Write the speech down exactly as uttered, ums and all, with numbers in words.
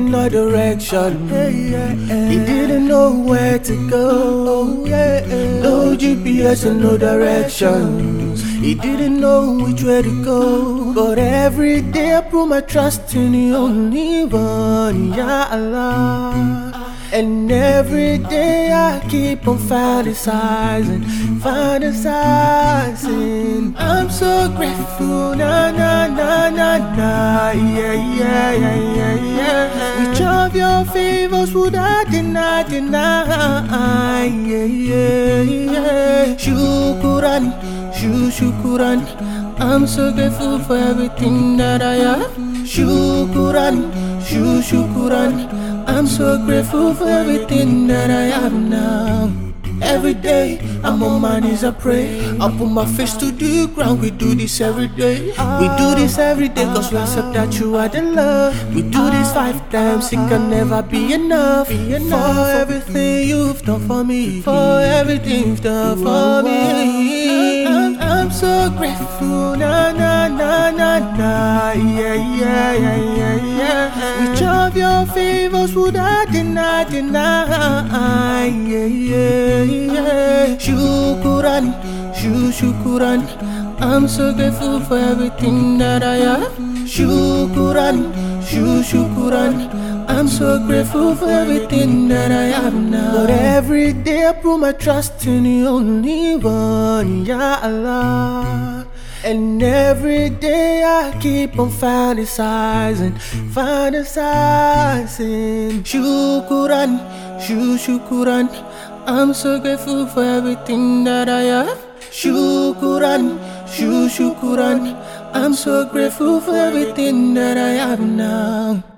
in no direction. He didn't know where to go. No G P S and no directions. He didn't know which way to go. But every day I put my trust in the only one, Ya Allah. And every day I keep on fantasizing, fantasizing. I'm so grateful, na na na na na, yeah yeah yeah yeah yeah. Which of your favors would I deny, deny? Yeah yeah yeah. Shukran, shu shukran. I'm so grateful for everything that I have. Shukran, shu shukran. I'm so grateful for everything that I have now. Every day, I'm on my knees, I pray. I put my face to the ground, we do this every day. We do this every day, cause we accept that you are the love. We do this five times, it can never be enough. For everything you've done for me, for everything you've done for me. I'm so grateful, na na na na na, yeah yeah yeah yeah yeah. Which of your favors would I deny, deny? Yeah yeah yeah. Shukran, shu shukran. I'm so grateful for everything that I have. Shukran, shu shukran. I'm so grateful for everything that I have now. But every day I put my trust in the only one, Ya Allah. And every day I keep on fantasizing, fantasizing. Shukran, shu shukran. I'm so grateful for everything that I have. Shukran, shu shukran. I'm so grateful for everything that I have now.